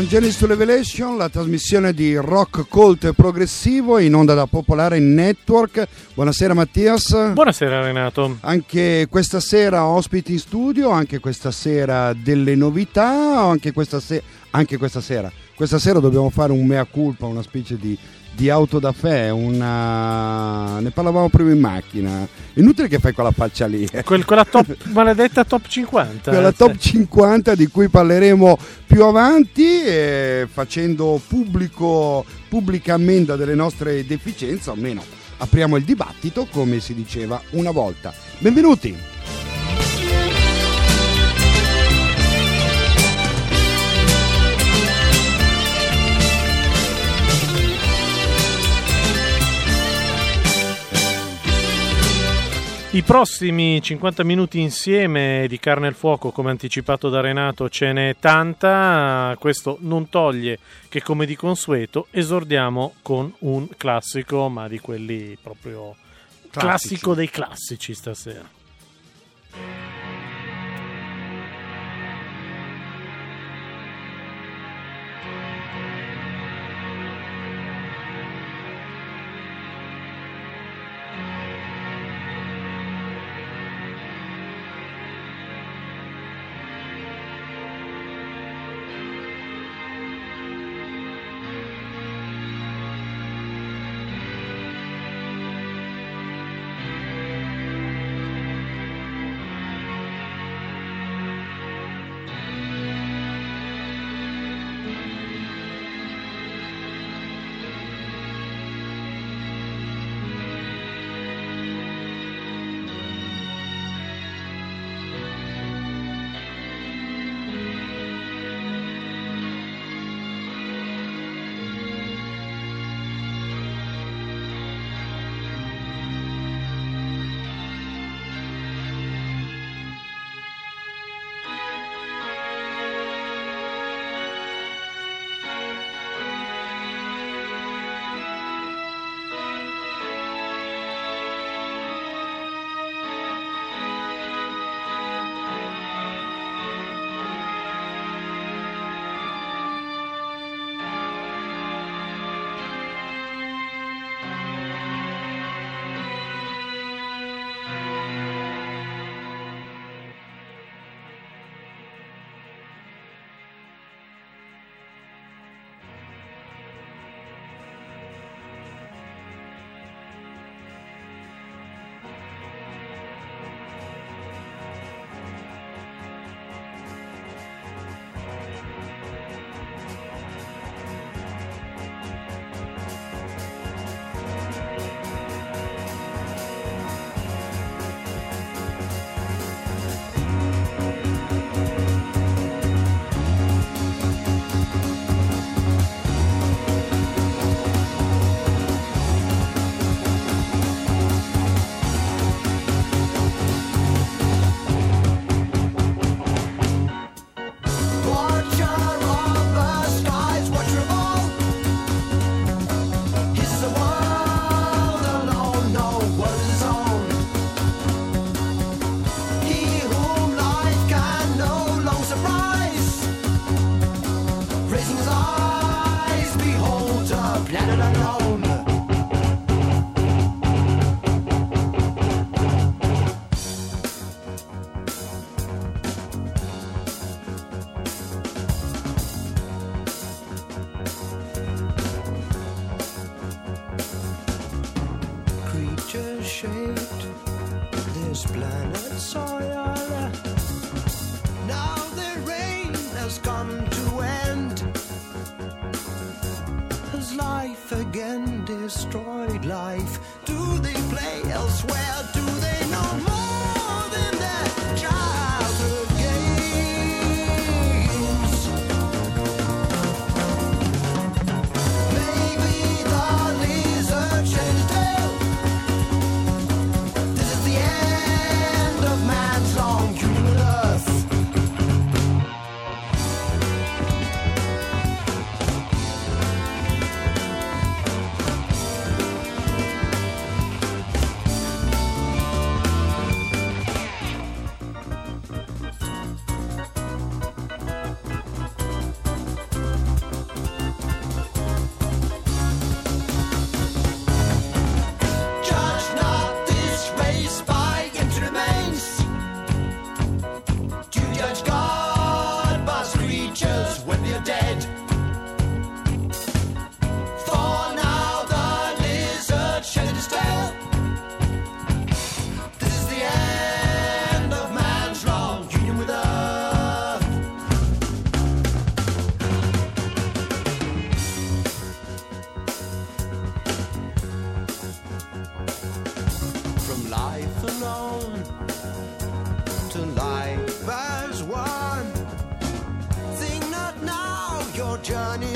Genesis to Revelation, la trasmissione di rock colto e progressivo in onda da Popolare Network. Buonasera Mattias. Buonasera Renato. Anche questa sera ospiti in studio, anche questa sera delle novità, o anche questa sera. Questa sera dobbiamo fare un mea culpa, una specie di auto da fè, ne parlavamo prima in macchina. Inutile che fai quella faccia lì. Quella maledetta top 50. Quella top 50 di cui parleremo più avanti, facendo pubblica ammenda delle nostre deficienze, o almeno apriamo il dibattito come si diceva una volta. Benvenuti. I prossimi 50 minuti insieme di carne al fuoco, come anticipato da Renato, ce n'è tanta. Questo non toglie che, come di consueto, esordiamo con un classico, ma di quelli proprio classico dei classici stasera.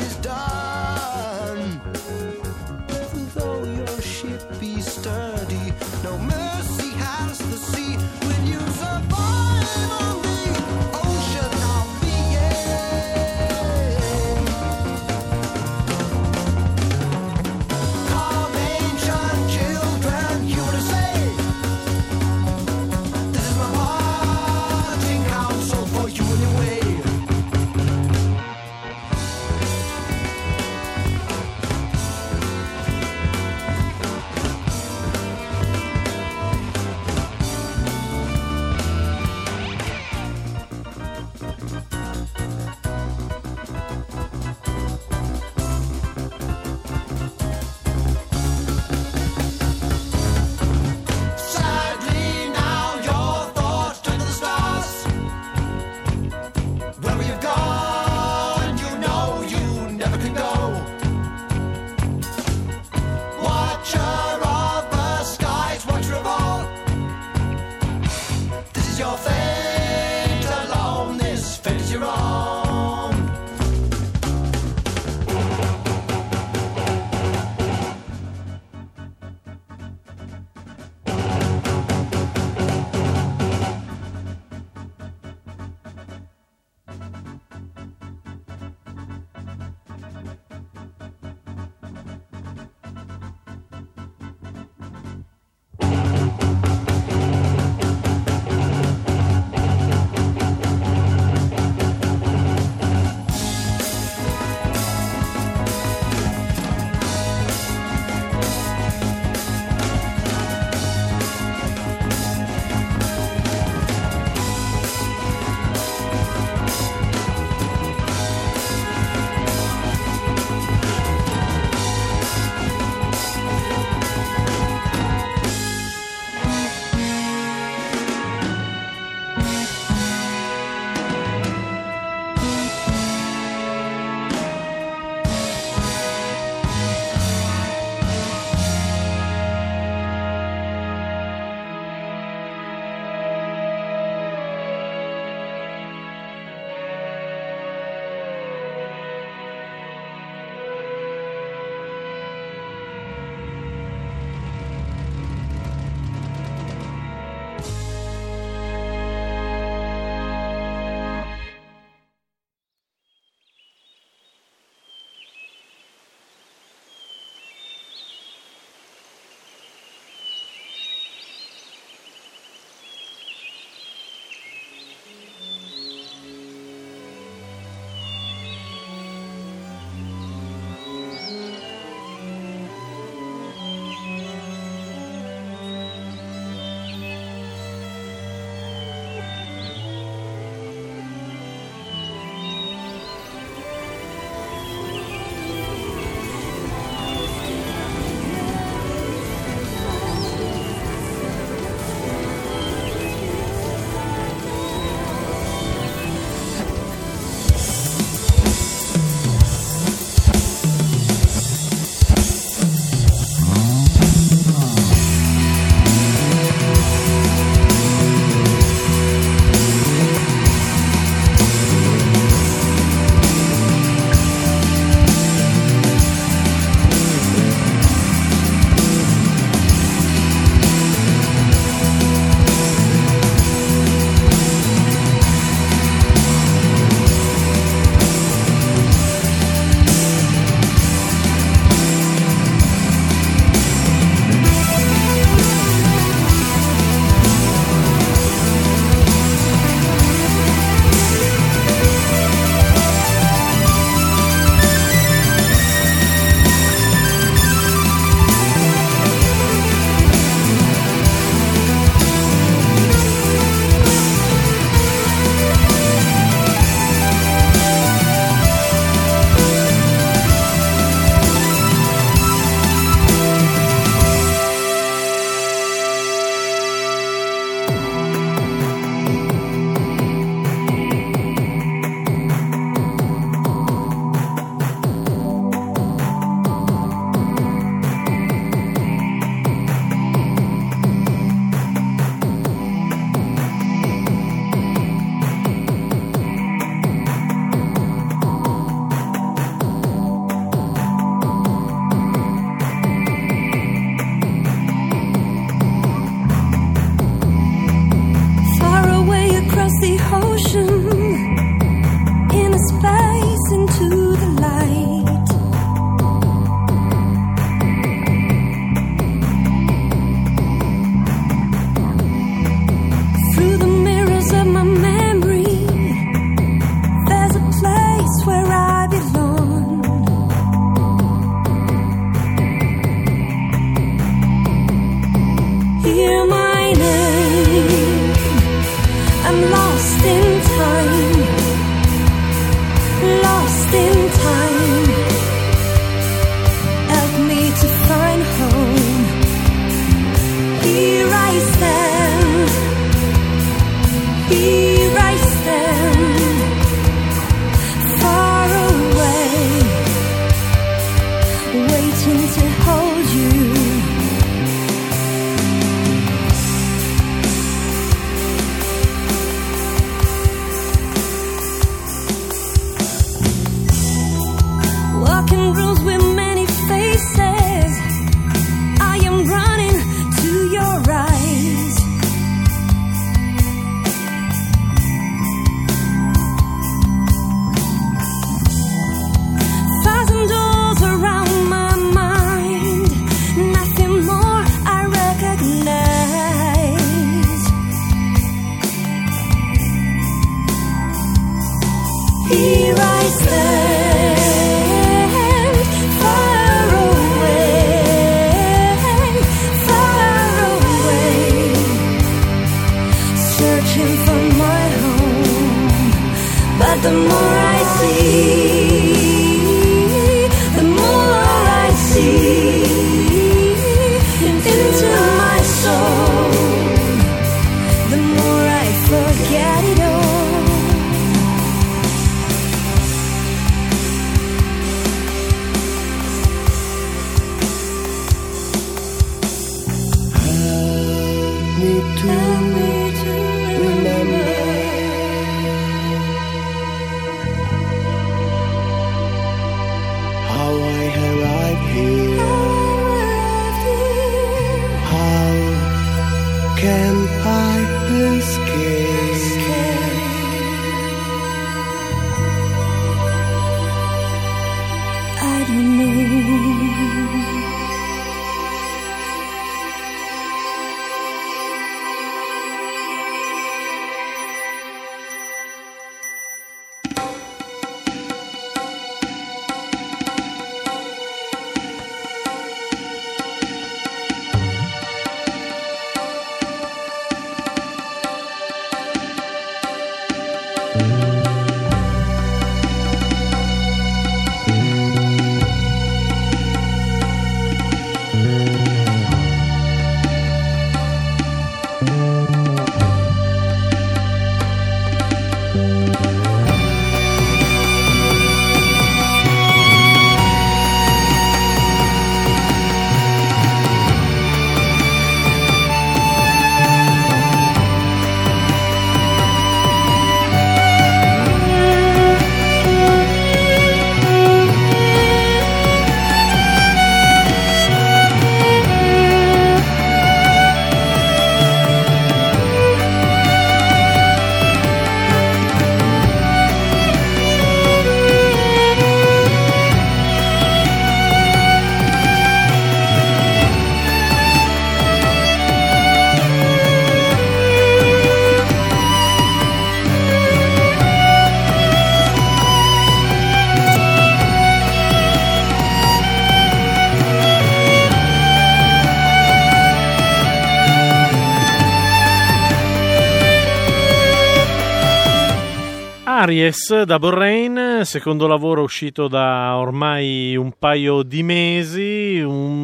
is done. Though your ship be sturdy, no mercy has the sea. Will you survive on the ocean of being? Come ancient children, you to say, this is my parting counsel for you anyway. Sadly now your thoughts turn to the stars. Where you've gone, you know you never can go. Watcher of the skies, watcher of all. This is your fate alone, this fate is your own. I arrived here. How can I escape? I don't know. Aries, Double Rain, secondo lavoro uscito da ormai un paio di mesi,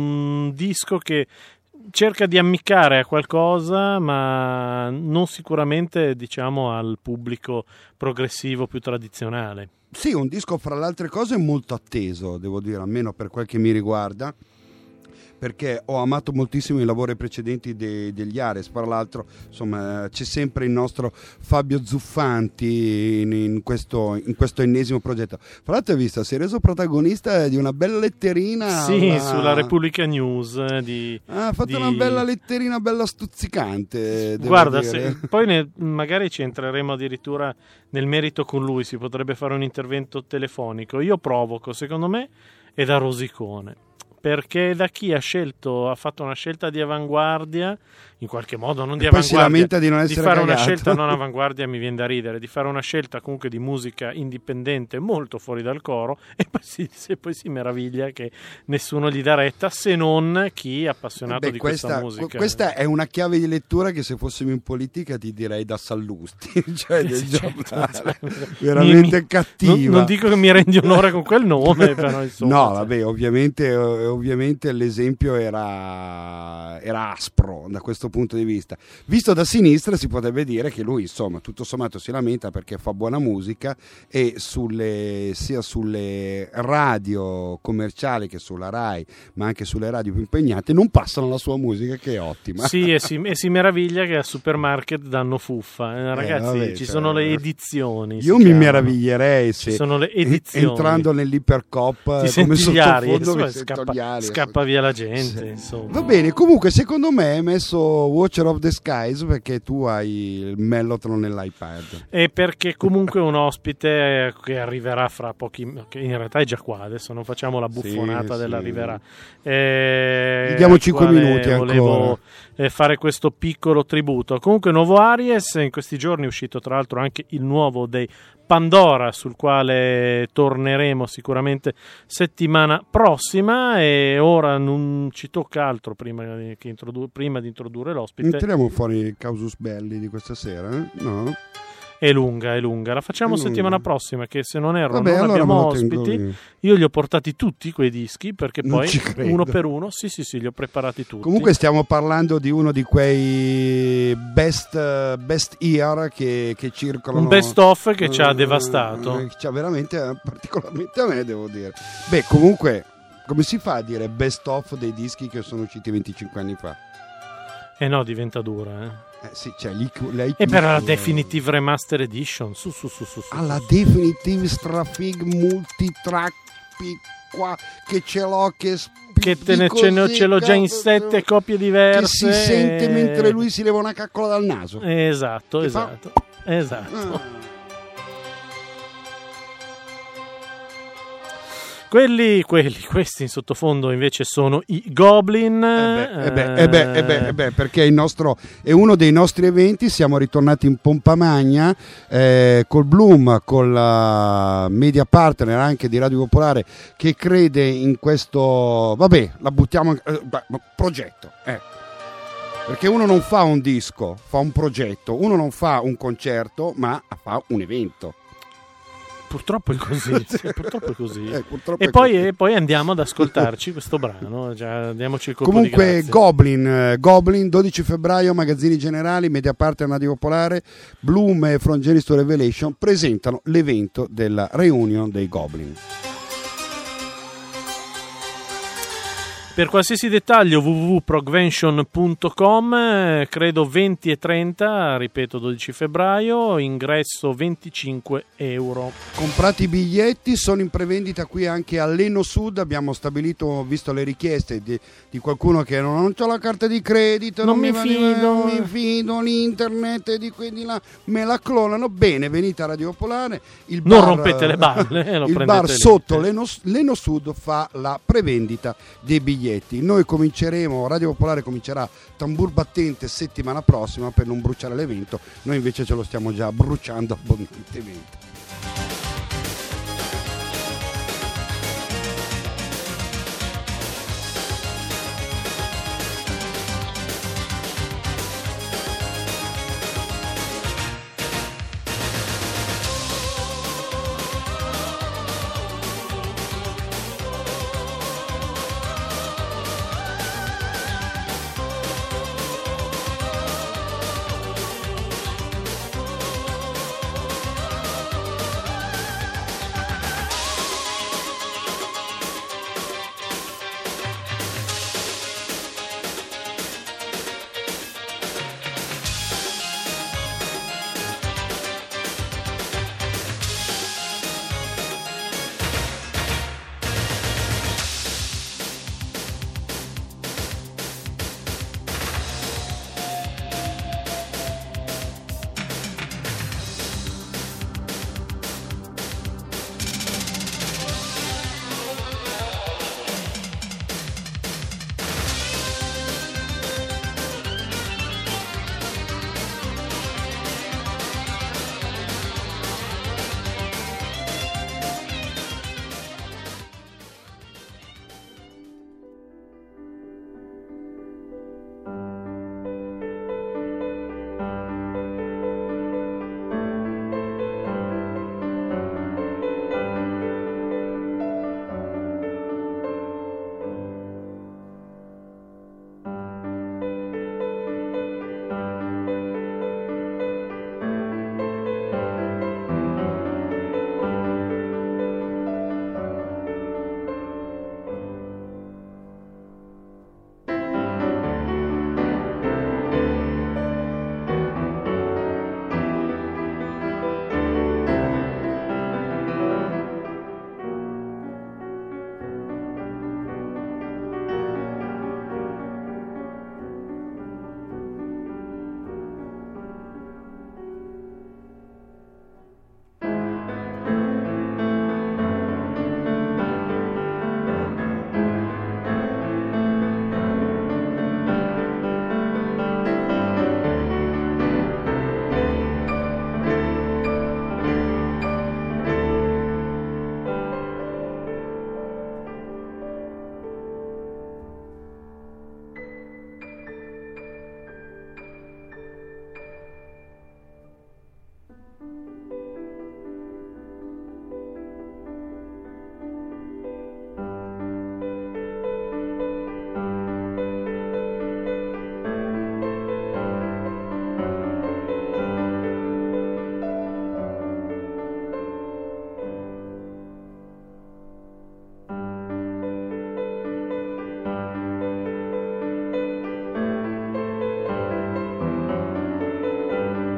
un disco che cerca di ammiccare a qualcosa, ma non sicuramente, diciamo, al pubblico progressivo più tradizionale. Sì, un disco fra le altre cose molto atteso, devo dire, almeno per quel che mi riguarda, perché ho amato moltissimo i lavori precedenti degli Ares. Tra l'altro, insomma, c'è sempre il nostro Fabio Zuffanti in questo ennesimo progetto. Fra l'altro, hai visto, si è reso protagonista di una bella letterina. Sì, sulla Repubblica News. Ha fatto una bella letterina, bella stuzzicante. Guarda, dire. Poi magari ci entreremo addirittura nel merito con lui, si potrebbe fare un intervento telefonico. Io provoco, secondo me, è da rosicone. Perché da chi ha fatto una scelta di avanguardia, in qualche modo non di avanguardia, poi si lamenta di non essere fare cagato. una scelta non avanguardia mi viene da ridere, di fare una scelta comunque di musica indipendente molto fuori dal coro, e poi si meraviglia che nessuno gli dà retta, se non chi è appassionato di questa musica. Questa è una chiave di lettura che se fossimo in politica ti direi da Sallusti, cioè del giornale, veramente cattiva. Non dico che mi rendi onore con quel nome, però insomma. No, vabbè, ovviamente l'esempio era aspro da questo punto di vista. Visto da sinistra si potrebbe dire che lui, insomma, tutto sommato si lamenta perché fa buona musica e sia sulle radio commerciali che sulla Rai, ma anche sulle radio più impegnate, non passano la sua musica, che è ottima. Sì, e si meraviglia che al supermarket danno fuffa. Ragazzi, ci sono le edizioni. Io mi meraviglierei se ci sono le edizioni. Entrando nell'Ipercop come sottofondo scappa via la gente, insomma. Va bene, comunque secondo me è messo Watcher of the Skies perché tu hai il Mellotron nell'iPad e perché comunque un ospite che arriverà fra pochi, che in realtà è già qua, adesso non facciamo la buffonata dell'arriverà, gli diamo 5 minuti volevo fare questo piccolo tributo. Comunque nuovo Aries, in questi giorni è uscito tra l'altro anche il nuovo dei Pandora, sul quale torneremo sicuramente settimana prossima, e ora non ci tocca altro prima di introdurre l'ospite. Tiriamo fuori il Causus Belli di questa sera, eh? No? È lunga, la facciamo settimana prossima, che se non erro Vabbè, non allora abbiamo ospiti. Io li ho portati tutti quei dischi, perché non poi uno per uno sì, li ho preparati tutti. Comunque stiamo parlando di uno di quei best year che circolano, un best of che ci ha devastato, veramente, particolarmente a me, devo dire. Beh, comunque come si fa a dire best of dei dischi che sono usciti 25 anni fa? No, diventa dura, sì, cioè, e per la Definitive Remaster Edition su. alla Definitive Strafig Multitrack qua che ce l'ho, che ce l'ho già in 7 copie diverse. Che si sente mentre lui si leva una caccola dal naso. Esatto. Questi in sottofondo invece sono i Goblin. Perché è uno dei nostri eventi. Siamo ritornati in pompa magna col Bloom, con la media partner anche di Radio Popolare, che crede in questo. Vabbè, la buttiamo. Progetto. Perché uno non fa un disco, fa un progetto. Uno non fa un concerto, ma fa un evento. Purtroppo è così. Purtroppo E è poi andiamo ad ascoltarci questo brano. Diamoci il colpo Comunque, di grazia. Goblin, 12 febbraio, magazzini generali, media partner Radio Popolare, Bloom e From Genesis to Revelation presentano l'evento della reunion dei Goblin. Per qualsiasi dettaglio www.progvention.com, credo 20 e 30, ripeto 12 febbraio, ingresso 25 euro. Comprati i biglietti, sono in prevendita qui anche all'Eno Sud. Abbiamo stabilito, visto le richieste di qualcuno che non c'ho la carta di credito, non mi fido, l'internet e di qui e di là, me la clonano. Bene, venite a Radio Popolare, il bar, non rompete le balle, il bar sotto l'Eno Sud fa la prevendita dei biglietti. Noi cominceremo, Radio Popolare comincerà tambur battente settimana prossima per non bruciare l'evento. Noi invece ce lo stiamo già bruciando abbondantemente.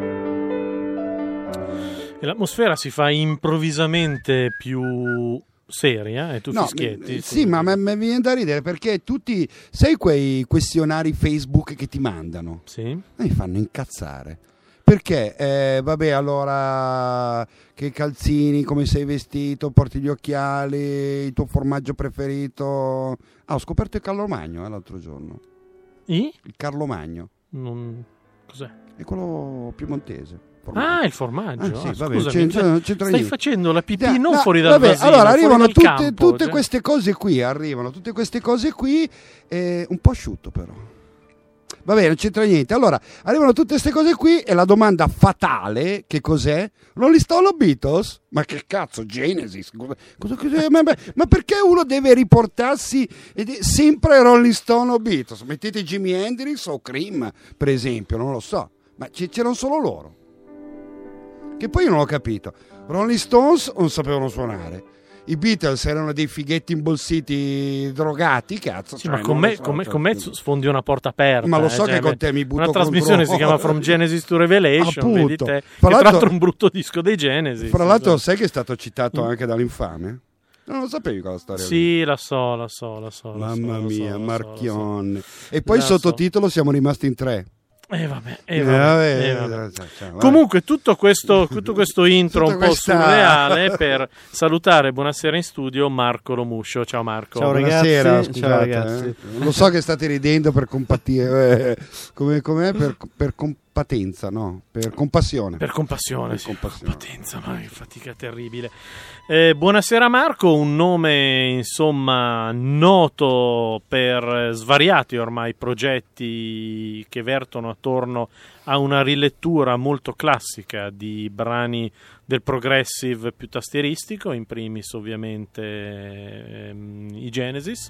E l'atmosfera si fa improvvisamente più seria e tu No, fischietti. sì, ma mi viene da ridere perché tutti, sai quei questionari Facebook che ti mandano? Sì. Mi fanno incazzare. Perché, vabbè, allora, che calzini, come sei vestito, porti gli occhiali, il tuo formaggio preferito. Ah, ho scoperto il Carlo Magno l'altro giorno. Il Carlo Magno. Cos'è? È quello piemontese. Ah, il formaggio. Sì, Ah, vabbè, scusami, c'entra stai niente. facendo la pipì non No, fuori dal vabbè, vasino, allora fuori arrivano dal campo, tutte cioè. queste cose qui, un po' asciutto però. Vabbè, non c'entra niente. Allora, arrivano tutte queste cose qui e la domanda fatale, che cos'è? Rolling Stone o Beatles? Ma che cazzo, Genesis? Ma perché uno deve riportarsi sempre Rolling Stone o Beatles? Mettete Jimi Hendrix o Cream, per esempio, non lo so. Ma c'erano solo loro. Che poi io non ho capito. Rolling Stones non sapevano suonare. I Beatles erano dei fighetti imbolsiti drogati, cazzo. Sì, ma con me sfondi una porta aperta. Ma lo so che con te mi butto una trasmissione si chiama From Genesis to Revelation. Appunto. Vedi te, che tra l'altro è un brutto disco dei Genesis. Fra l'altro, sai che è stato citato anche dall'Infame? Non lo sapevi quella storia? Sì, lì? la so. Mamma mia, Marchionne. Lo so. E poi il sottotitolo siamo rimasti in 3. Vabbè. Comunque tutto questo intro un po' surreale per salutare, buonasera in studio, Marco Lomuscio. Ciao Marco. Ciao Buonasera, ragazzi. scusate, Ciao ragazzi. Lo so che state ridendo per compatia, com'è? Per compatenza, no? Per compassione. Per compassione, sì. compassione. Compatenza, ma che fatica terribile. Buonasera Marco, un nome insomma noto per svariati ormai progetti che vertono attorno a una rilettura molto classica di brani del progressive più tastieristico, in primis ovviamente i Genesis.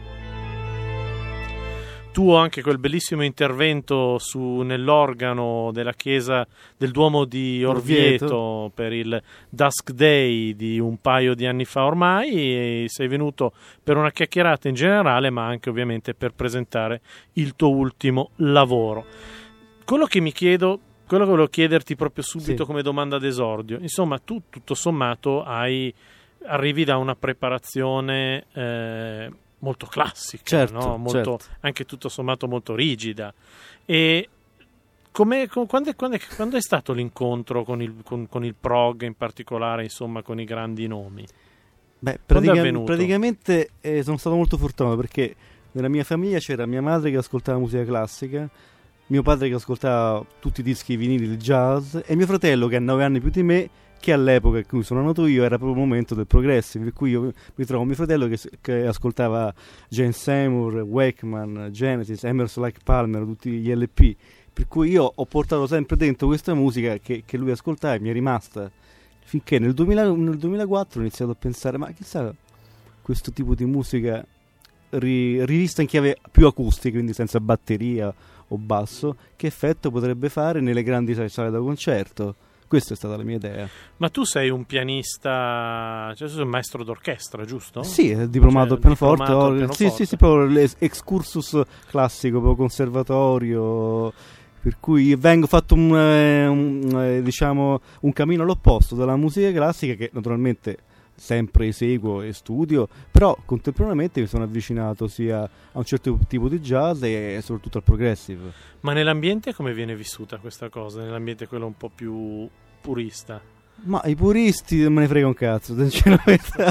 Tuo anche quel bellissimo intervento nell'organo della chiesa del Duomo di Orvieto per il Dusk Day di un paio di anni fa ormai, e sei venuto per una chiacchierata in generale, ma anche ovviamente per presentare il tuo ultimo lavoro. Quello che volevo chiederti proprio subito come domanda d'esordio, insomma tu tutto sommato arrivi da una preparazione molto classica, certo, no? certo. Anche tutto sommato molto rigida. E quando è stato l'incontro con il prog, in particolare, insomma, con i grandi nomi? Beh, Quando è avvenuto? praticamente sono stato molto fortunato perché nella mia famiglia c'era mia madre che ascoltava musica classica, mio padre che ascoltava tutti i dischi vinili del jazz e mio fratello che ha 9 anni più di me, che all'epoca in cui sono nato io era proprio il momento del progressive, per cui io mi trovo mio fratello che ascoltava Jane Seymour, Wakeman, Genesis, Emerson, Lake Palmer, tutti gli LP, per cui io ho portato sempre dentro questa musica che lui ascoltava e mi è rimasta, finché nel 2004 ho iniziato a pensare, ma chissà questo tipo di musica rivista in chiave più acustica, quindi senza batteria o basso, che effetto potrebbe fare nelle grandi sale da concerto. Questa è stata la mia idea. Ma tu sei un pianista, cioè sei un maestro d'orchestra, giusto? Sì, è diplomato al pianoforte. Sì, proprio l'excursus classico, proprio conservatorio, per cui ho fatto diciamo un cammino all'opposto dalla musica classica, che naturalmente sempre eseguo e studio, però contemporaneamente mi sono avvicinato sia a un certo tipo di jazz e soprattutto al progressive. Ma nell'ambiente come viene vissuta questa cosa? Nell'ambiente quello un po' più purista? Ma i puristi non me ne frega un cazzo, sinceramente.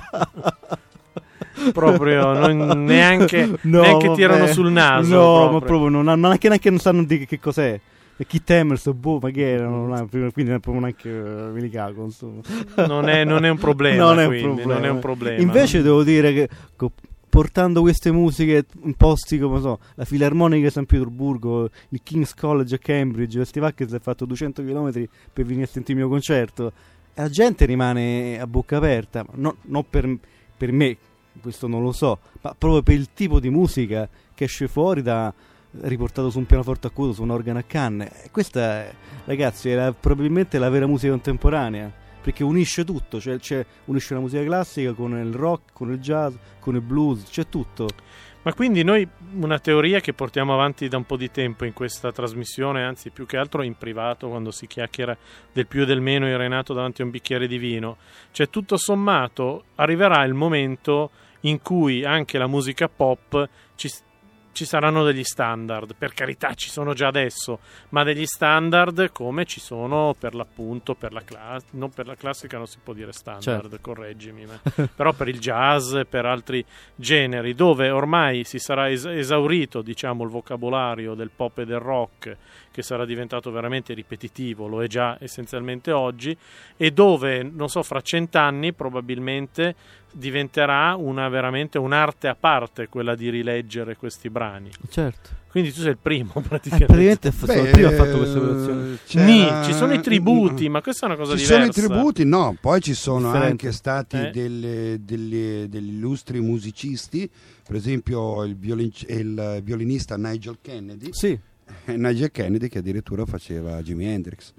Proprio neanche tirano sul naso. No, proprio. ma proprio neanche non sanno di che cos'è. E Keith Emerson, ma che era? Quindi non proprio neanche me li cago, insomma. Non è un problema. Non è un problema. Invece devo dire che portando queste musiche in posti come la Filarmonica di San Pietroburgo, il King's College a Cambridge, Steve Hackett ha fatto 200 km per venire a sentire il mio concerto, e la gente rimane a bocca aperta, non per me, questo non lo so, ma proprio per il tipo di musica che esce fuori riportato su un pianoforte acuto, su un organo a canne. Questa, ragazzi, è probabilmente la vera musica contemporanea, perché unisce tutto, cioè unisce la musica classica con il rock, con il jazz, con il blues, c'è tutto. Ma quindi noi, una teoria che portiamo avanti da un po' di tempo in questa trasmissione, anzi più che altro in privato, quando si chiacchiera del più e del meno in Renato davanti a un bicchiere di vino, cioè tutto sommato arriverà il momento in cui anche la musica pop ci saranno degli standard, per carità ci sono già adesso, ma degli standard come ci sono per l'appunto per la non per la classica non si può dire standard, certo. Correggimi, però per il jazz e per altri generi, dove ormai si sarà esaurito, diciamo, il vocabolario del pop e del rock, che sarà diventato veramente ripetitivo, lo è già essenzialmente oggi, e dove, non so, fra 100 anni probabilmente diventerà veramente un'arte a parte quella di rileggere questi brani. Certo. Quindi tu sei il primo praticamente. Sono il primo a fatto questa operazione. Ci sono i tributi, ma questa è una cosa ci diversa. Ci sono i tributi, no, poi ci sono Differente. anche stati degli illustri musicisti, per esempio il violinista Nigel Kennedy. Sì. Nigel Kennedy che addirittura faceva Jimi Hendrix.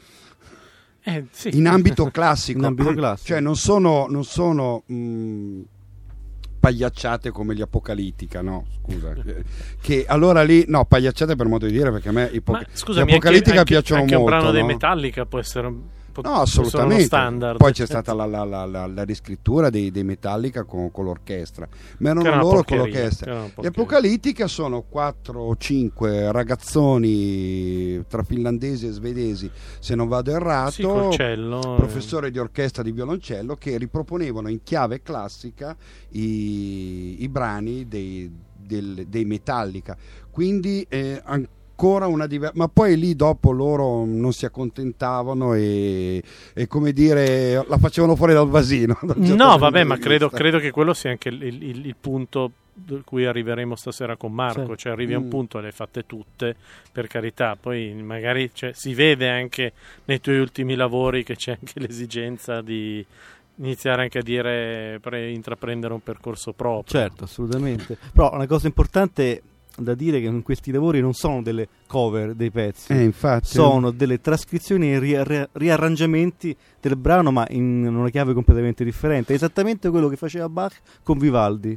Sì. In ambito classico. In ambito classico. Cioè non sono pagliacciate come gli Apocalittica, no, scusa. Che allora lì, no, pagliacciate per modo di dire, perché a me gli Apocalittica piacciono anche molto. Anche un brano dei no? Metallica può essere No, assolutamente. Standard. Poi c'è stata la riscrittura dei Metallica con l'orchestra, ma erano loro con l'orchestra. Gli Apocalittica sono 4 o 5 ragazzoni tra finlandesi e svedesi, se non vado errato, professore di orchestra di violoncello, che riproponevano in chiave classica i brani dei Metallica. Quindi ancora ma poi lì dopo loro non si accontentavano e come dire la facevano fuori dal vasino. No, vabbè, ma credo che quello sia anche il punto da cui arriveremo stasera con Marco, cioè arrivi a un punto, le hai fatte tutte, per carità, poi magari si vede anche nei tuoi ultimi lavori che c'è anche l'esigenza di iniziare anche a intraprendere un percorso proprio. Certo, assolutamente. Però una cosa importante da dire che in questi lavori non sono delle cover dei pezzi, infatti, sono delle trascrizioni e riarrangiamenti del brano, ma in una chiave completamente differente. È esattamente quello che faceva Bach con Vivaldi.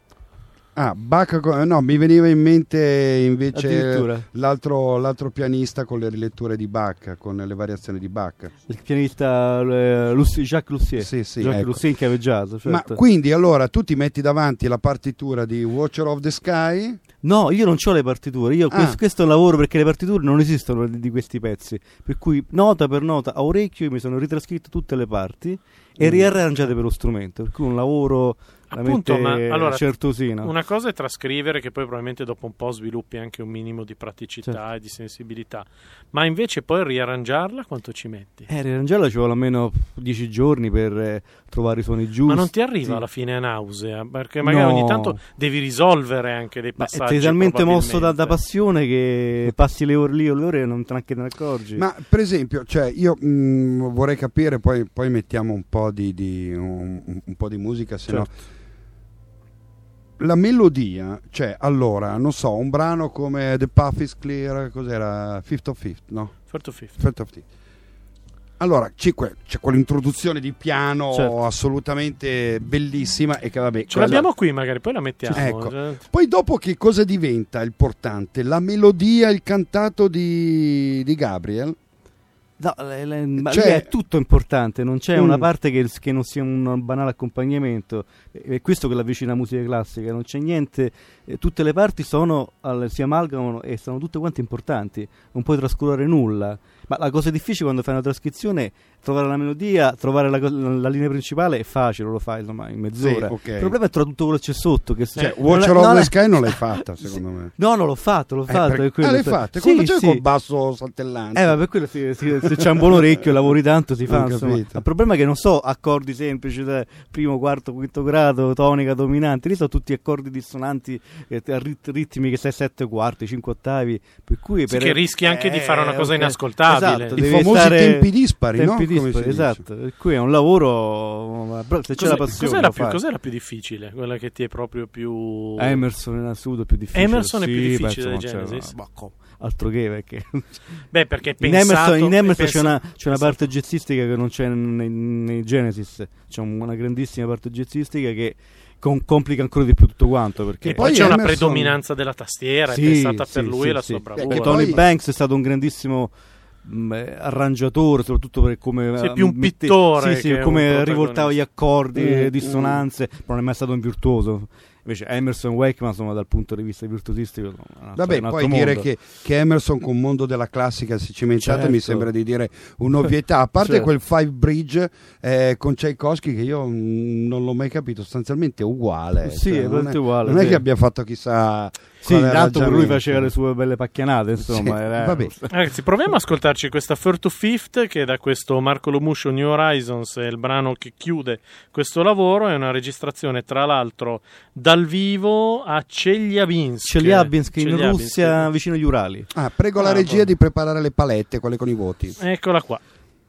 Bach, no, mi veniva in mente invece l'altro pianista con le riletture di Bach, con le variazioni di Bach. Il pianista Jacques Lussier. Sì, Jacques Lussier in chiave jazz. Certo. Ma quindi allora tu ti metti davanti la partitura di Watcher of the Sky? No, io non ho le partiture, questo è un lavoro, perché le partiture non esistono di questi pezzi, per cui nota per nota a orecchio io mi sono ritrascritto tutte le parti e riarrangiate per lo strumento, per cui un lavoro appunto, ma allora certosino. Una cosa è trascrivere, che poi probabilmente dopo un po' sviluppi anche un minimo di praticità, certo, e di sensibilità, ma invece poi riarrangiarla quanto ci metti? Riarrangiarla ci vuole almeno 10 giorni per trovare i suoni giusti. Ma non ti arriva alla fine a nausea? Perché magari ogni tanto devi risolvere anche dei passaggi. Sei talmente mosso da passione che passi le ore lì o le ore e non te ne accorgi. Ma per esempio, cioè io vorrei capire, poi mettiamo un po' un po' di musica, se no. Certo. La melodia, cioè allora, non so, un brano come The Path is Clear, cos'era? Fifth of Fifth, no? First of Fifth. Allora, c'è quell'introduzione di piano, certo, assolutamente bellissima e che vabbè... Ce l'abbiamo qui magari, poi la mettiamo. Ecco. Poi dopo che cosa diventa importante? La melodia, il cantato di Gabriel? No, è tutto importante, non c'è una parte che non sia un banale accompagnamento, è questo che l'avvicina alla musica classica, non c'è niente, tutte le parti si amalgamano e sono tutte quante importanti, non puoi trascurare nulla, ma la cosa difficile quando fai una trascrizione, trovare la melodia, trovare la linea principale è facile, lo fai insomma in mezz'ora. Sì, okay. Il problema è trovare tutto quello che c'è sotto. Watcher of the Sky non l'hai fatta, secondo me. No, l'ho fatto. L'hai fatta? Come facevi col basso saltellante? Ma per quello se c'è un buon orecchio, lavori tanto, si fa. Insomma. Il problema è che non so accordi semplici, primo, quarto, quinto grado, tonica, dominante. Lì sono tutti accordi dissonanti, ritmi che sei 7 quarti, 5 ottavi. Per cui che rischi anche di fare una cosa inascoltabile. Esatto, i famosi tempi dispari, no? Esatto, per cui è un lavoro, se c'è la passione. Cos'è la più difficile? Quella che ti è proprio più... Emerson in assoluto più difficile. Emerson è più difficile dei Genesis? Altro che, perché perché è pensato... In Emerson c'è una parte jazzistica che non c'è nei Genesis, c'è una grandissima parte jazzistica che complica ancora di più tutto quanto, perché e poi c'è una predominanza della tastiera, è pensata per lui e la sua bravura. Perché Tony Banks è stato un grandissimo arrangiatore, soprattutto per come più un pittore che come rivoltava gli accordi, dissonanze, però non è mai stato un virtuoso. Invece Emerson, Wakeman, insomma, dal punto di vista virtuosistico, vabbè, poi dire che Emerson con un mondo della classica si cimentate, mi sembra di dire un'ovvietà, a parte quel Five Bridge con Tchaikovsky che io non l'ho mai capito, sostanzialmente è uguale, è uguale, non è che abbia fatto chissà. Tanto per lui faceva le sue belle pacchianate, insomma. Vabbè. Ragazzi, proviamo a ascoltarci questa Fourth to Fifth, che è da questo Marco Lomuscio New Horizons, è il brano che chiude questo lavoro. È una registrazione, tra l'altro, dal vivo a Chelyabinsk in Russia, vicino agli Urali. Prego la regia di preparare le palette, quelle con i voti. Eccola qua.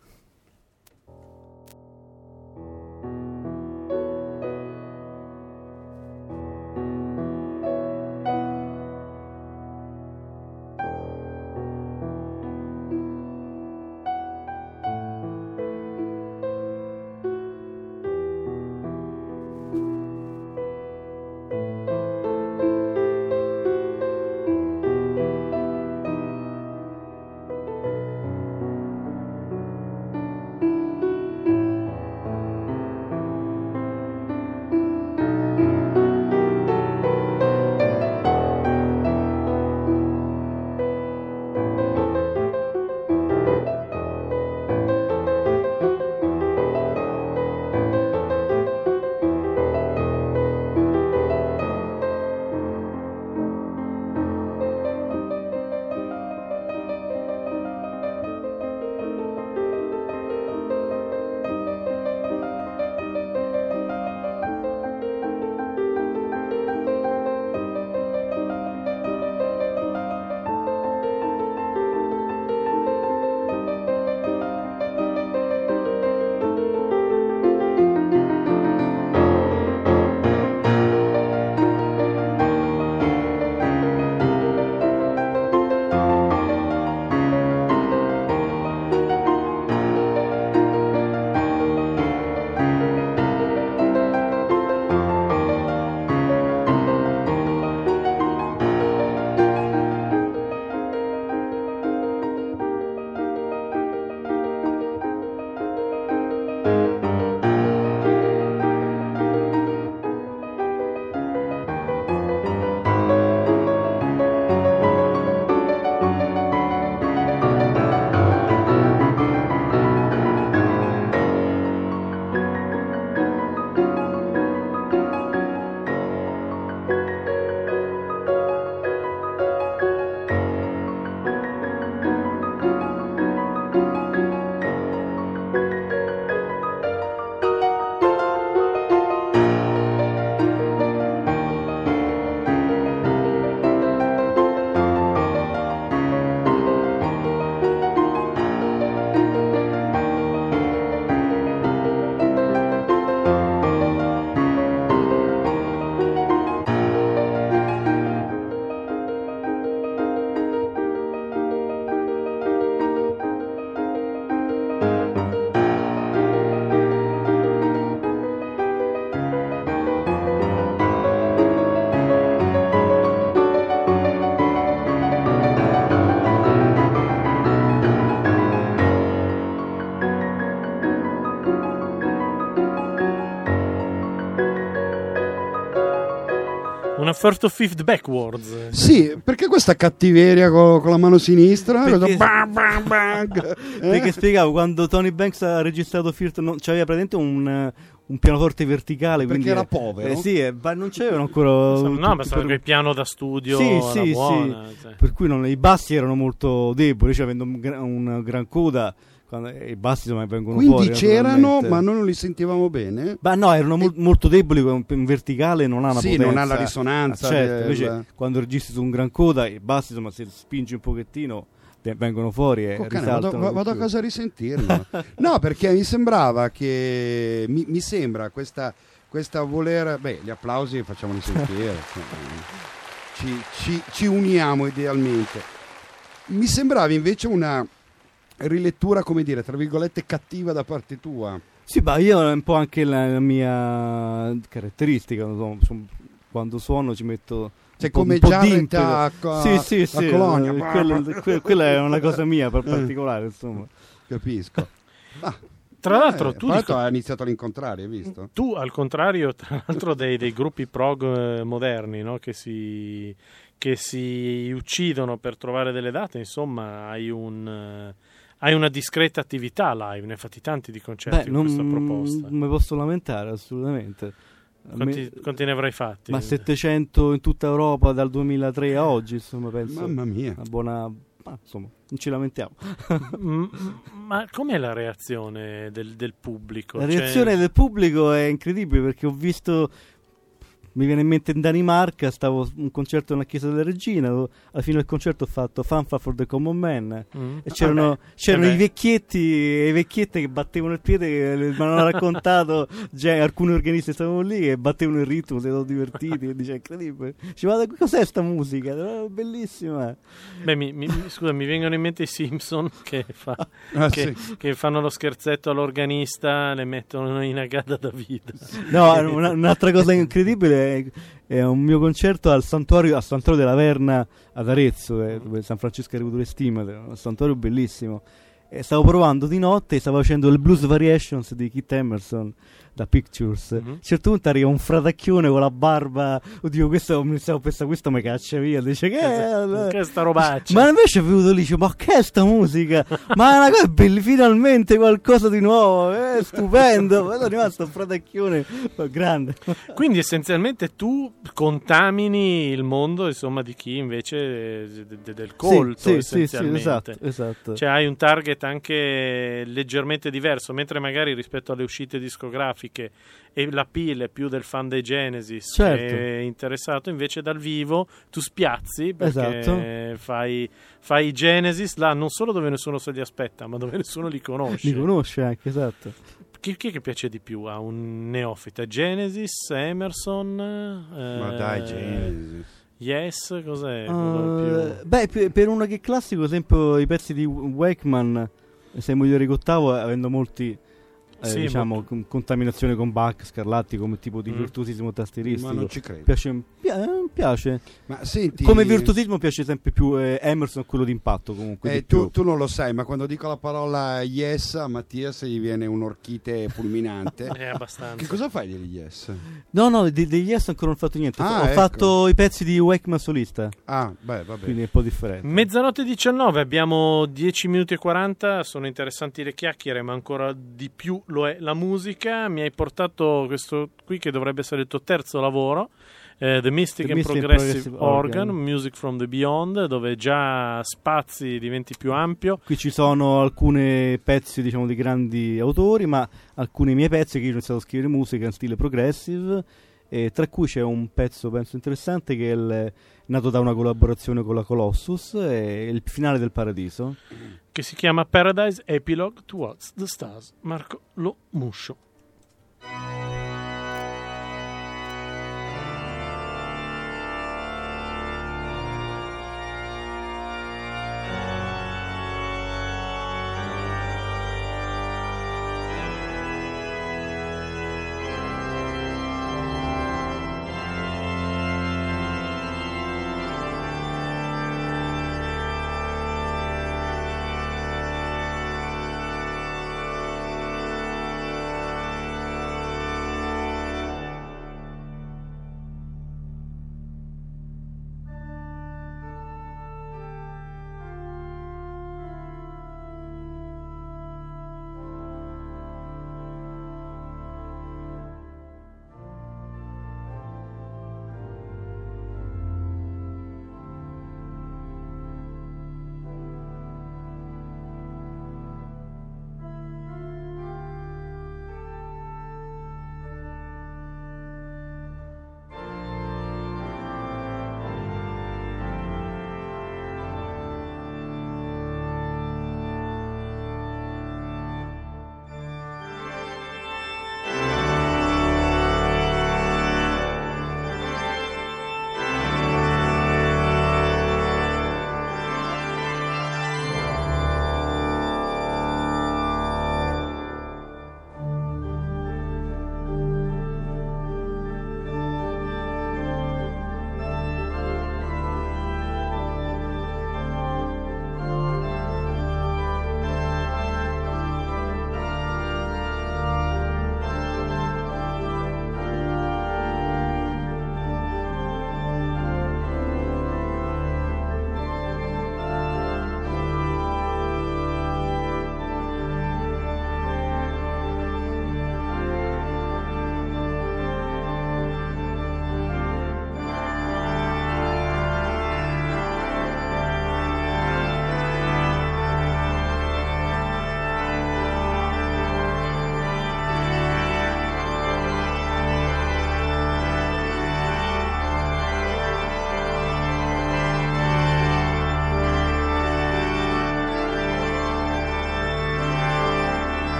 Una fourth of fifth backwards. Sì, perché questa cattiveria con la mano sinistra? Perché, perché spiegavo, quando Tony Banks ha registrato Firth c'aveva praticamente un pianoforte verticale, perché quindi era povero. Non c'eravano ancora. No, ma stava il piano da studio. Sì, buona, sì. Per cui i bassi erano molto deboli, cioè avendo un gran coda. I bassi insomma vengono quindi fuori. Quindi c'erano, ma noi non li sentivamo bene? Ma no, erano molto deboli, in verticale non ha una potenza. Non ha la risonanza. Certo, invece quando registri su un gran coda, i bassi insomma se spingi un pochettino vengono fuori e risaltano. Vado a casa a risentirlo. No, perché mi sembrava che mi sembra questa voler. Beh, gli applausi facciamoli sentire. Ci uniamo idealmente. Mi sembrava invece una rilettura, come dire, tra virgolette, cattiva da parte tua. Sì, ma io è un po' anche la mia caratteristica, non so, quando suono ci metto Cioè, un po', come un po' Jared d'impeto. a Colonia. Quella è una cosa mia particolare, insomma. Capisco. Tra l'altro, tu tra l'altro ha iniziato all'incontrario, hai visto? Tu, al contrario, tra l'altro, dei gruppi prog moderni, no? che si uccidono per trovare delle date, insomma, hai una discreta attività live, ne hai fatti tanti di concerti con questa proposta. Non mi posso lamentare, assolutamente. Quanti ne avrai fatti? Ma 700 in tutta Europa dal 2003 a oggi, insomma, penso. Mamma mia. Una buona... insomma, non ci lamentiamo. Ma com'è la reazione del pubblico? La reazione del pubblico è incredibile, perché ho visto... Mi viene in mente in Danimarca, stavo a un concerto nella Chiesa della Regina, alla fine del concerto ho fatto Fanfare for the Common Man, e c'erano i vecchietti e vecchiette che battevano il piede, mi hanno raccontato, alcuni organisti stavano lì e battevano il ritmo, si erano divertiti, e dice incredibile. Ci vado, cos'è sta musica? Bellissima. Beh, scusa, mi vengono in mente i Simpson che fanno lo scherzetto all'organista, le mettono in Agada David. No, un'altra cosa incredibile è un mio concerto al santuario della Verna ad Arezzo, dove San Francesco ha avuto le stime, un santuario bellissimo. E stavo provando di notte, stavo facendo le Blues Variations di Keith Emerson da Pictures. A un certo punto arriva un fratacchione con la barba, oddio, questo mi caccia via, dice che è sta robaccia. Ma invece è venuto lì, dice, ma che è sta musica? Ma è una cosa bella, finalmente qualcosa di nuovo, è stupendo. È rimasto un fratacchione grande. Quindi essenzialmente tu contamini il mondo, insomma, di chi invece del colto, sì, essenzialmente. Sì, esatto. Cioè hai un target anche leggermente diverso, mentre magari rispetto alle uscite discografiche e la pila è più del fan dei Genesis, certo, è interessato, invece dal vivo tu spiazzi, perché esatto, fai Genesis là non solo dove nessuno se li aspetta, ma dove nessuno li conosce. Li conosce anche, esatto. Chi che piace di più a un neofita? Genesis, Emerson? Ma dai, Genesis. Yes, cos'è? Beh, per uno che è classico, ad esempio i pezzi di Wakeman, se Mogliere Ottavo, avendo molti diciamo contaminazione con Bach, Scarlatti, come tipo di virtuosismo tastieristico, ma non ci credo. Piace. Ma senti, come virtuosismo piace sempre più Emerson, quello d'impatto comunque. Tu non lo sai, ma quando dico la parola yes a Mattias gli viene un'orchite fulminante. È abbastanza. Che cosa fai degli yes? No, degli yes ancora non ho fatto niente. Ho fatto i pezzi di Wakeman solista. Ah, beh, va bene. Quindi è un po' differente. Mezzanotte 19, abbiamo 10 minuti e 40, sono interessanti le chiacchiere, ma ancora di più lo è la musica. Mi hai portato questo qui che dovrebbe essere il tuo terzo lavoro, The Mystic and Progressive Organ, Music from the Beyond, dove già spazi diventi più ampio. Qui ci sono alcuni pezzi, diciamo, di grandi autori, ma alcuni miei pezzi che io ho iniziato a scrivere musica in stile progressive, e tra cui c'è un pezzo penso interessante che è nato da una collaborazione con la Colossus, è il finale del Paradiso, che si chiama Paradise Epilogue Towards the Stars. Marco Lo Muscio.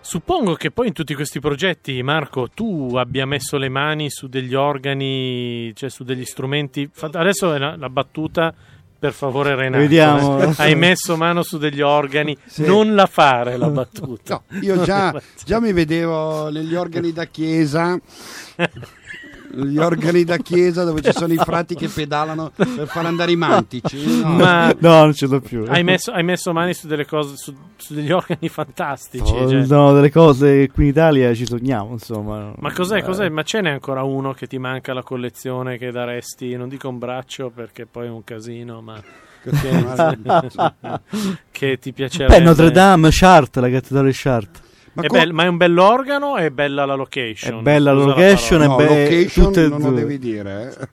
Suppongo che poi in tutti questi progetti, Marco, tu abbia messo le mani su degli organi, cioè su degli strumenti. Adesso è la battuta, per favore, Renato. Vediamo. Hai messo mano su degli organi, Sì. non la fare la battuta. No, io già mi vedevo negli organi da chiesa. Gli organi da chiesa dove ci sono i frati che pedalano per far andare i mantici. No. Ma No, non ce l'ho più. hai messo mani su delle cose, su degli organi fantastici. Cioè. No, delle cose che qui in Italia ci sogniamo, insomma. Ma cos'è? Ma ce n'è ancora uno che ti manca la collezione che daresti, non dico un braccio perché poi è un casino, ma che ti piacerebbe? Beh, Notre Dame, Chartres, la cattedrale Chartres. Ma è un bell'organo? È bella la location? È bella la Scusa location, parola. No, location tutte e non lo due. devi dire.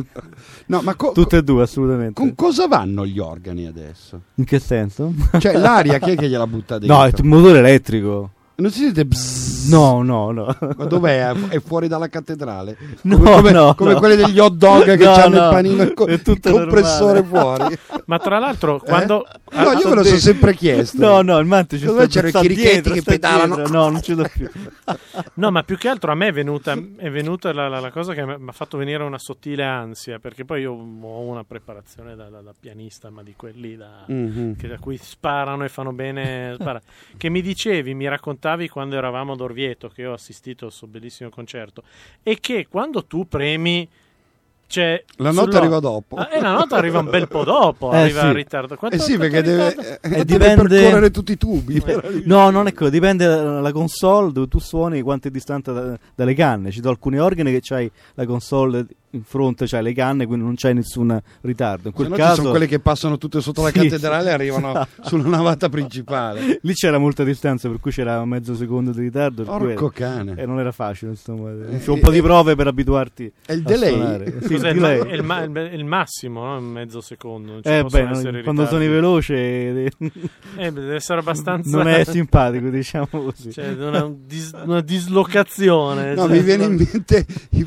No, ma Tutte e due, assolutamente. con cosa vanno gli organi adesso? In che senso? Cioè, l'aria chi è che gliela butta dentro? No, è un motore elettrico. Non si sente bzzz? No. Ma dov'è? È fuori dalla cattedrale? No, come no. quelli degli hot dog che No, hanno no. il panino È tutto il compressore normale. fuori. Ma tra l'altro, quando... No, io me lo sono sempre chiesto. No, il mantice Dove sta c'erano i chirichetti dietro, che sta pedalano? dietro. No, non ce l'ho più. No, ma più che altro a me è venuta la cosa che mi ha fatto venire una sottile ansia, perché poi io ho una preparazione da pianista, ma di quelli da cui sparano e fanno bene. Che mi raccontavi quando eravamo ad Orvieto, che ho assistito al suo bellissimo concerto, e che quando tu premi, cioè, La nota arriva dopo. La nota arriva un bel po' dopo, arriva sì. in ritardo. Sì, perché deve dipende- percorrere tutti i tubi. per arrivare. No, non è quello, dipende dalla console dove tu suoni quanto è distante dalle canne. Ci sono alcuni organi che c'hai la console in fronte, c'hai le canne, quindi non c'hai nessun ritardo. In Se quel no caso ci sono quelli che passano tutte sotto la Sì, cattedrale e arrivano sulla navata principale. lì c'era molta distanza, per cui c'era mezzo secondo di ritardo. per cui Porco cane. e non era facile, insomma. C'è un po' di prove per abituarti È il a delay? suonare. Sì, Cos'è il delay. è il massimo, no? Mezzo secondo. Non ci possono essere quando ritardi. suoni veloce Deve essere abbastanza. non è simpatico, diciamo così. Cioè, una dislocazione. No, cioè, mi viene in mente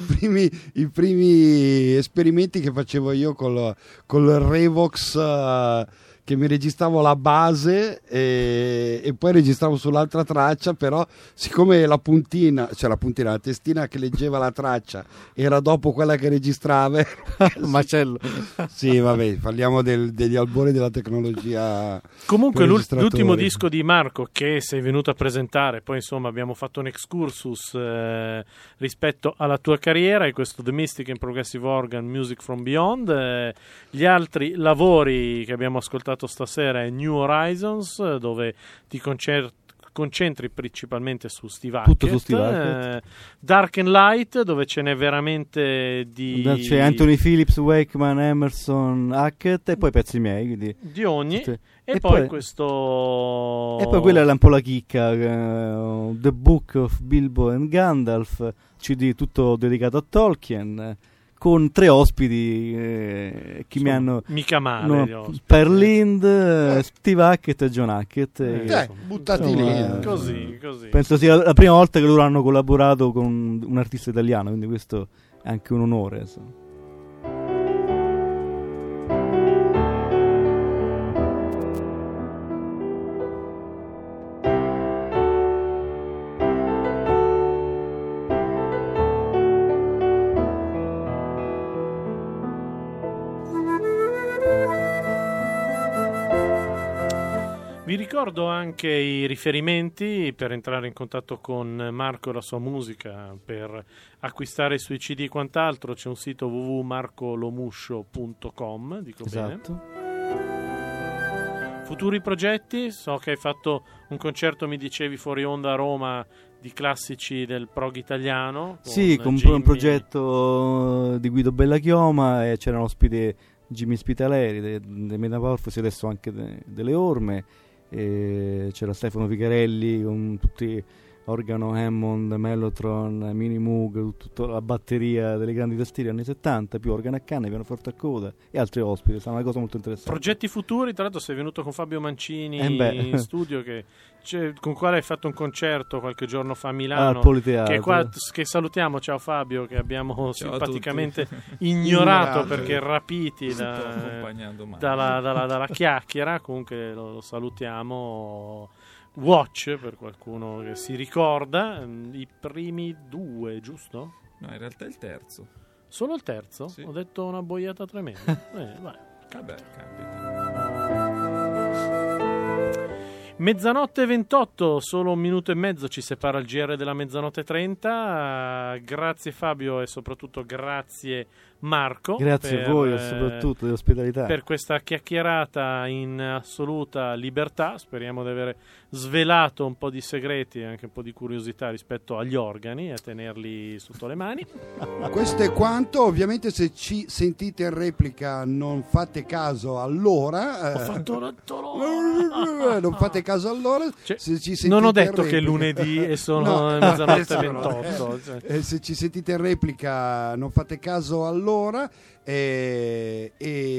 i primi esperimenti che facevo io col Revox, che mi registravo la base e poi registravo sull'altra traccia, però siccome la testina che leggeva la traccia era dopo quella che registrava. Macello. Sì, vabbè, parliamo degli albori della tecnologia. Comunque con registratori. l'ultimo disco di Marco che sei venuto a presentare, poi insomma abbiamo fatto un excursus rispetto alla tua carriera, è questo The Mystic and Progressive Organ Music from Beyond. Gli altri lavori che abbiamo ascoltato stasera è New Horizons, dove ti concentri principalmente su Steve Hackett. Tutto su Steve Hackett. Dark and Light, dove ce n'è veramente C'è Anthony Phillips, Wakeman, Emerson, Hackett e poi pezzi miei, quindi di ogni. tutte. E poi questo... E poi quella è un po' la chicca, The Book of Bilbo and Gandalf, CD tutto dedicato a Tolkien, con 3 ospiti che mi hanno... Mica male. No, Per Lind, Steve Hackett e John Hackett. Buttati insomma, lì. Così. Penso sia la prima volta che loro hanno collaborato con un artista italiano, quindi questo è anche un onore. Insomma. Vi ricordo anche i riferimenti per entrare in contatto con Marco e la sua musica, per acquistare i suoi CD e quant'altro. C'è un sito www.marcolomuscio.com, dico Esatto. bene. Futuri progetti? So che hai fatto un concerto, mi dicevi, fuori onda a Roma, di classici del prog italiano. Sì, con Jimmy. un progetto di Guido Bellachioma e c'erano ospiti Jimmy Spitaleri dei Metamorfosi, adesso anche delle Orme. E c'era Stefano Ficarelli con tutti organo Hammond, Mellotron, Mini Moog, tutta la batteria delle grandi tastiere anni 70, più organo a canne, pianoforte a coda e altri ospiti. È stata una cosa molto interessante. Progetti futuri, tra l'altro sei venuto con Fabio Mancini in studio, con quale hai fatto un concerto qualche giorno fa a Milano, al Politeatro. che salutiamo. Ciao Fabio, che abbiamo simpaticamente ignorato perché rapiti dalla chiacchiera. Comunque lo salutiamo. Watch, per qualcuno che si ricorda, i primi 2, giusto? No, in realtà è il terzo. Solo il terzo? Sì. Ho detto una boiata tremenda. Vai, Vabbè, capita. Mezzanotte 28, solo 1 minuto e mezzo ci separa il GR della mezzanotte 30. Grazie Fabio e soprattutto grazie Marco. Grazie a voi, soprattutto dell'ospitalità. Per questa chiacchierata in assoluta libertà. Speriamo di aver svelato un po' di segreti e anche un po' di curiosità rispetto agli organi e a tenerli sotto le mani. Questo è quanto. Ovviamente se ci sentite in replica non fate caso allora. Ho fatto non fate caso allora. Cioè, se ci sentite non ho in detto che è replica- lunedì e sono No, mezzanotte adesso no. 28. Cioè. Se ci sentite in replica non fate caso allora. E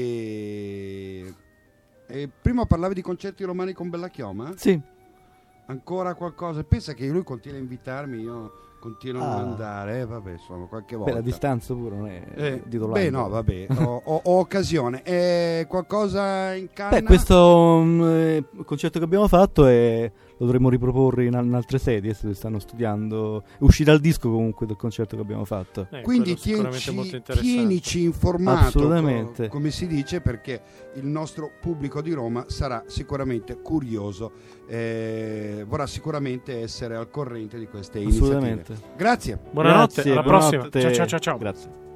prima parlavi di concerti romani con Bella Chioma? Sì. Ancora qualcosa? Pensa che lui continua a invitarmi, io continuo a non andare, vabbè, insomma, qualche volta. Beh, la distanza pure non è di dolore. Beh, no, vabbè, ho occasione. Qualcosa in canna? Beh, questo concerto che abbiamo fatto lo dovremmo riproporre in altre sedi, si stanno studiando. Uscirà il disco comunque del concerto che abbiamo fatto. Quindi quello sicuramente molto interessante. tienici informato, Assolutamente. come si dice, perché il nostro pubblico di Roma sarà sicuramente curioso, vorrà sicuramente essere al corrente di queste iniziative. Assolutamente. Grazie. Buonanotte, Grazie, alla buonanotte. prossima. Ciao ciao ciao. Grazie.